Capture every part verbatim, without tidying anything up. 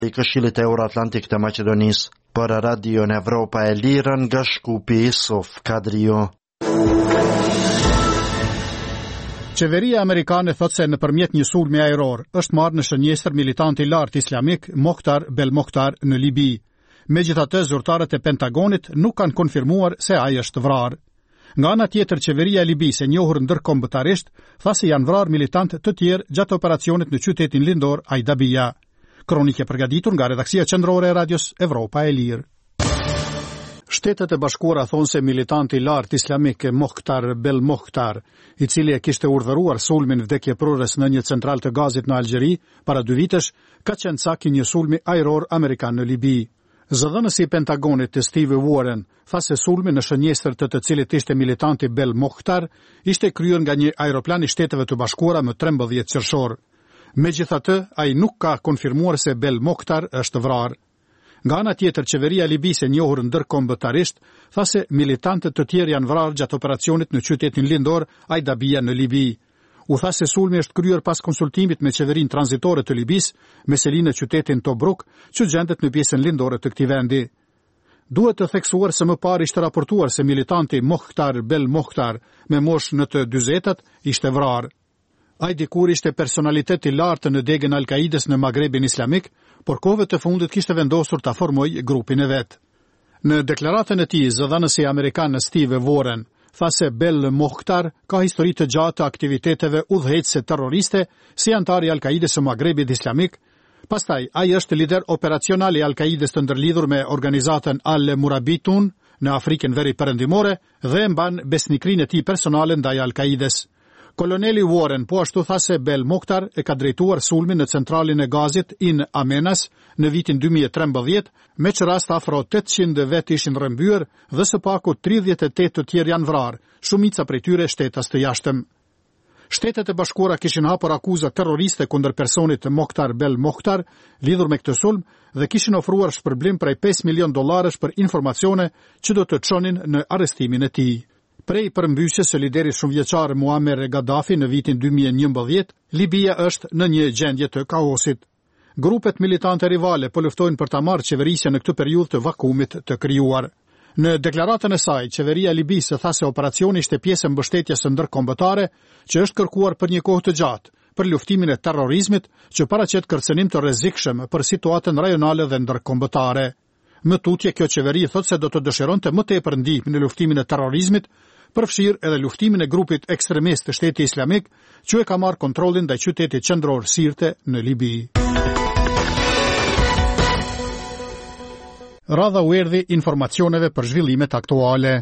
i Këshillit Euro-Atlantik të Maqedonisë. Për Radion Evropa e Lirë nga Shkupi Sof Kadrio. Qeveria amerikane thot se nëpërmjet një sulmi ajror është marrë në shënjestër militanti i lartë islamik Mokhtar Belmokhtar në Libi. Megjithatë, zyrtarët e Pentagonit nuk kanë konfirmuar se ai është vrarë. Nga ana tjetër, qeveria e Libisë, e njohur ndërkombëtarisht, tha se janë vrarë militantë të tjerë gjatë operacionit në qytetin lindor Ajdabia. Kronike përgatitur nga redaksia qendrore e Radios Evropa e Lirë. Shtetet e Bashkuara thonë se militanti i lartë islamik Mokhtar Belmokhtar, i cili e kishte urdhëruar sulmin vdekjeprurës në një central të gazit në Algjeri para dy vitesh, ka qenë cak i një sulmi ajror amerikan në Libi. Zëdhënësi i Pentagonit të Steve Warren tha se sulmi në shënjestër të të cilit ishte militanti Belmokhtar ishte kryer nga një aeroplan i Shteteve të Bashkuara më trembëdhjetë qershor. Megjithatë, ai nuk ka konfirmuar se Belmokhtar është vrarë. Nga ana tjetër, qeveria e Libisë, e njohur ndërkombëtarisht, tha se militantët të tjerë janë vrarë gjatë operacionit në qytetin lindor Ajdabia në Libi. U tha se sulmi është kryer pas konsultimit me qeverinë tranzitore të Libisë, me seli në qytetin Tobruk, që gjendet në pjesën lindore të këtij vendi. Duhet të theksuar se më parë ishte raportuar se militanti Mokhtar Belmokhtar, me moshë në të dyzetat, ishte vrarë. Ai dikur ishte personalitet i lartë në degën Al-Kaides në Magrebin Islamik, por kohëve të fundit kishte vendosur ta formojë grupin e vet. Në deklaratën e tij, zëdhënësi amerikan Steve Warren tha se Belmokhtar ka histori të gjatë të aktiviteteve udhëheqëse terroriste si antar i Al-Kaides së Magrebit Islamik. Pastaj, ai është lider operacional i Al-Kaides të ndërlidhur me organizatën Al-Murabitun në Afrikën Veriperëndimore dhe mban besnikrinë e tij personale ndaj Al-Kaides. Koloneli Warren po ashtu tha se Belmokhtar e ka drejtuar sulmin në centralin e gazit In Amenas në vitin dy mijë e trembëdhjetë, me që rast afro tetëqind vet ishin rrëmbyer dhe së paku tridhjetë e tetë të tjerë janë vrarë, shumica prej tyre shtetas të jashtëm. Shtetet e Bashkuara kishin hapur akuza terroriste kundër personit Mokhtar Belmokhtar lidhur me këtë sulm dhe kishin ofruar shpërblim prej pesë milion dollarësh për informacione që do të çonin në arrestimin e tij. Prej përmbysjes së liderit shumëvjeçar Muammar Gaddafi në vitin dy mijë e njëmbëdhjetë, Libia është në një gjendje të kaosit. Grupet militante rivale po luftojnë për ta marrë qeverisjen në këtë periudhë të vakumit të krijuar. Në deklaratën e saj, qeveria e Libisë tha se operacioni ishte pjesë e mbështetjes së ndërkombëtare që është kërkuar për një kohë të gjatë për luftimin e terrorizmit që paraqet kërcënim të rrezikshëm për situatën rajonale dhe ndërkombëtare. Më tutje, kjo qeveri thotë se do të dëshironte më tepër ndihmë në luftimin e terrorizmit, përfshirë edhe luftimin e grupit ekstremist të Shtetit Islamik, që e ka marrë kontrollin ndaj qytetit qendror Sirte në Libi. Radha u erdhi informacioneve për zhvillimet aktuale.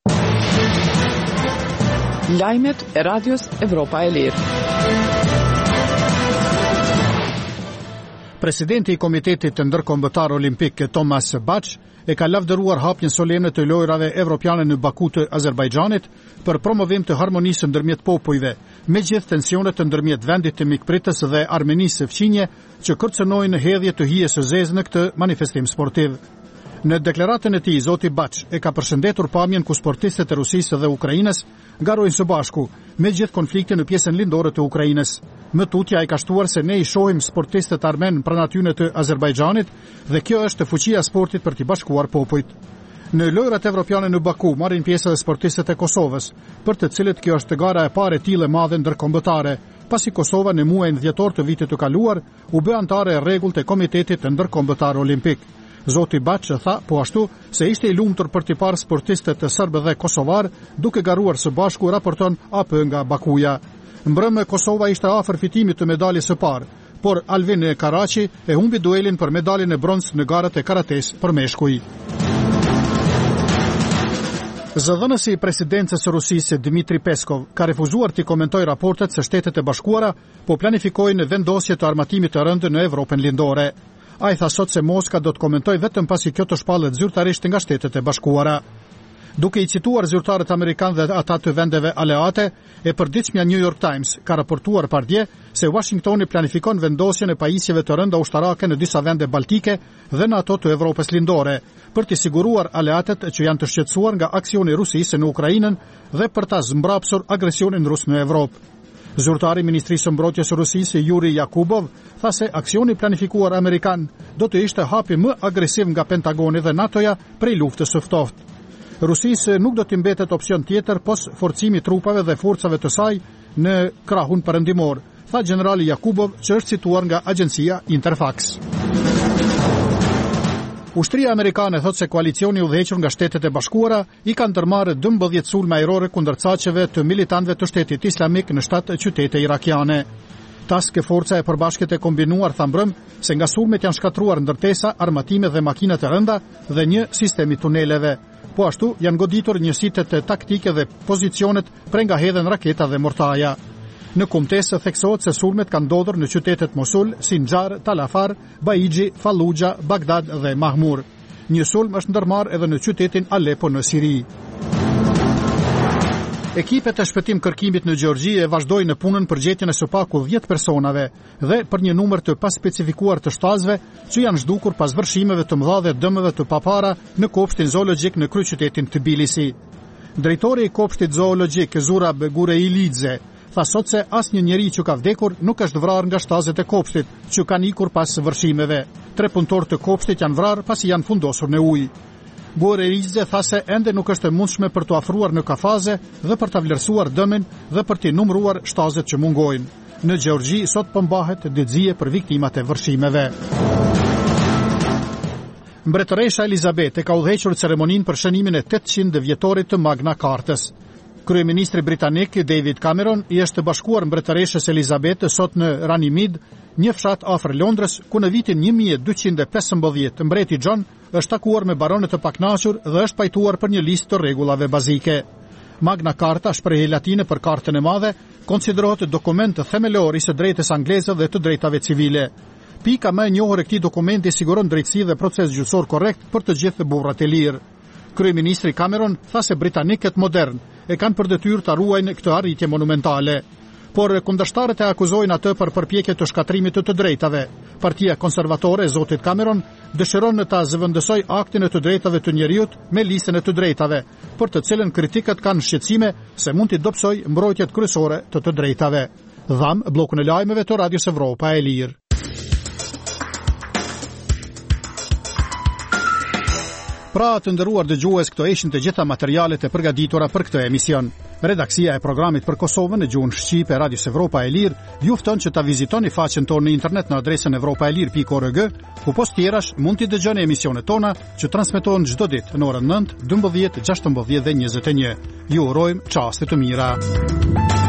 Lajmet e Radios Evropa e Lirë. Presidenti i Komitetit të Ndërkombëtar Olimpik Thomas Bach e ka lavdëruar hapjen solemne të lojrave evropiane në Baku të Azerbajxhanit për promovim të harmonisë ndërmjet popujve, me gjithë tensionet ndërmjet vendit të mikpritës dhe Armenisë së fqinje që kërcënojnë hedhje të hijes së zezë në këtë manifestim sportiv. Në deklaratën e tij, zoti Bach e ka përshëndetur pamjen ku sportistët e Rusisë dhe Ukrainës garojnë së bashku me gjithë konfliktin në pjesën lindore të Ukrainës. Më tutje ai ka shtuar se ne i shohim sportistët armen pranë atyne të Azerbajxhanit dhe kjo është fuqia e sportit për t'i bashkuar popujt. Në lojrat evropiane në Baku marrin pjesë edhe sportistët e Kosovës, për të cilët kjo është gara e parë e tillë e madhe ndërkombëtare, pasi Kosova në muajin dhjetor të vitit të kaluar u bë anëtare e rregullt e Komitetit të Ndërkombëtar Olimpik. Zoti Bach tha po ashtu se ishte i lumtur për t'i parë sportistët e serbë dhe kosovar duke garuar së bashku, raporton A P nga Bakuja. Mbrëmë Kosova ishte afër fitimit të medaljes së parë, por Alvin Karaçi e humbi duelin për medaljen e bronz në garat e karates për meshkuj. Zëdhënësi i presidencës së Rusisë Dmitri Peskov ka refuzuar t'i komentojë raportet se Shtetet e Bashkuara po planifikojnë vendosje të armatimit të rëndë në Evropën lindore. Ai tha sot se Moska do të komentojë vetëm pasi kjo të shpallet zyrtarisht nga Shtetet e Bashkuara. Duke i cituar zyrtarët amerikanë dhe ata të vendeve aleate, e përditshmja New York Times ka raportuar pardje se Washingtoni planifikon vendosjen e pajisjeve të rënda ushtarake në disa vende baltike dhe në ato të Evropës lindore, për t'i siguruar aleatet që janë të shqetësuar nga aksioni i Rusisë në Ukrainën dhe për ta zmbrapsur agresionin rus në Evropë. Zyrtari i Ministrisë së Mbrojtjes së Rusisë, Yuri Yakubov, tha se aksioni planifikuar amerikan do të ishte hapi më agresiv nga Pentagoni dhe NATO-ja prej luftës së ftohtë. Rusisë nuk do të mbetet opsion tjetër pos forcimi trupave dhe forcave të saj në krahun perëndimor, tha generali Yakubov, që është cituar nga agjencia Interfax. Ushtria amerikane thot se koalicioni udhëhequr nga Shtetet e Bashkuara i kanë ndërmarrë dëmbëdhjetë sulme ajrore kundër caqeve të militantëve të Shtetit Islamik në shtatë qytete irakiane. Task Forca e Përbashkët e Kombinuar tha mbrëm se nga sulmet janë shkatruar ndërtesa, armatime dhe makina të rënda dhe një sistemi tuneleve. Po ashtu janë goditur njësitet taktike dhe pozicionet prej nga hedhen raketa dhe mortaja. Në kumtesë theksohet se sulmet kanë ndodhur në qytetet Mosul, Sinjar, Tal Afar, Baiji, Fallujah, Bagdad dhe Mahmur. Një sulm është ndërmarrë edhe në qytetin Aleppo në Siri. Ekipet e shpëtim kërkimit në Gjeorgji e vazhdojnë në punën për gjetjen e së paku dhjetë personave dhe për një numër të paspecifikuar të shtazëve që janë zhdukur pas vërshimeve të mëdha dhe dëmeve të papara në kopshtin zoologjik në kryeqytetin Tbilisi. Drejtori i kopshtit zoologjik Zurab Gureilidze tha sot se asnjë njeri që ka vdekur nuk është vrarë nga shtazet e kopshtit që kanë ikur pas vërshimeve. Tre punëtorë të kopshtit janë vrarë pasi janë fundosur në ujë. Gureilidze tha se ende nuk është e mundshme për të afruar në kafaze dhe për të vlerësuar dëmin dhe për të numëruar shtazet që mungojnë. Në Gjeorgji sot po mbahet dëgjie për viktimat e vërshimeve. Mbretëresha Elizabeth e ka udhëhequr ceremoninë për shënimin e tetëqind vjetorit të Magna Cartës. Kryeministri britanik David Cameron i është bashkuar mbretëreshës Elizabeth sot në Runnymede, një fshat afër Londrës, ku në vitin një mijë e dyqind e pesëmbëdhjetë mbreti John është takuar me baronet të paknaqur dhe është pajtuar për një listë të rregullave bazike. Magna Carta, shprehje latine për Kartën e Madhe, konsiderohet dokument themelor i së drejtës angleze dhe të drejtave civile. Pika më e njohur e këtij dokumenti siguron drejtësi dhe proces gjyqësor korrekt për të gjithë burrat e lirë. Kryeministri Cameron tha se britanikët modern e kanë për detyrë ta ruajnë këtë arritje monumentale. Por kundërshtarët e akuzojnë atë për përpjekje të shkatrimit të të drejtave. Partia konservatore e zotit Cameron dëshiron ta zëvendësoj aktin e të drejtave të njerëzit me listën e të drejtave, për të cilën kritikët kanë shqetësime se mund t'i dobësoj mbrojtjet kryesore të të drejtave. Dham bllokun e lajmeve të Radios Evropa e Lirë. Pra të nderuar dëgjues, këto ishin të gjitha materialet e përgatitura për këtë emision. Redaksia e programit për Kosovën në gjuhën shqipe e Radios Evropa e Lirë ju fton që ta vizitoni faqen tonë në internet në adresën evropaelir pikë org, ku post tjerash mund t'i dëgjoni emisionet tona që transmetohen çdo ditë në orën nëntë, dymbëdhjetë, gjashtëmbëdhjetë dhe njëzet e një. Ju urojmë çaste të mira.